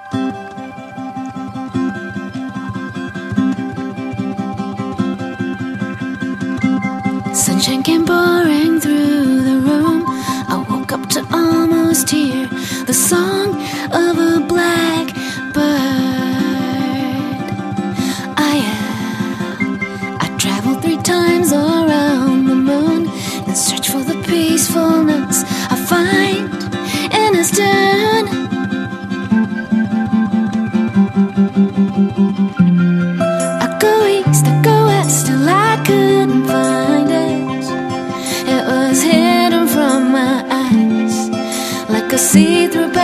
Sunshine came pouring through the room. I woke up to almost hear the song of a blackbird. I traveled 3 times around the moon in search for the peacefulness I find in his tune. I go east, I go west, till I couldn't find it. It was hidden from my eyes like a see-through